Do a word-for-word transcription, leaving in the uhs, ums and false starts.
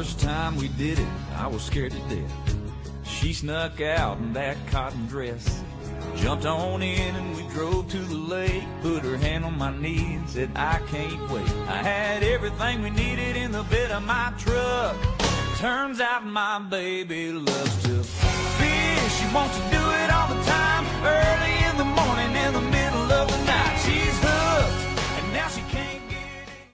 first time we did it, I was scared to death. She snuck out in that cotton dress, jumped on in and we drove to the lake. Put her hand on my knee and said, I can't wait. I had everything we needed in the bed of my truck. Turns out my baby loves to fish. She wants to do it all the time. Early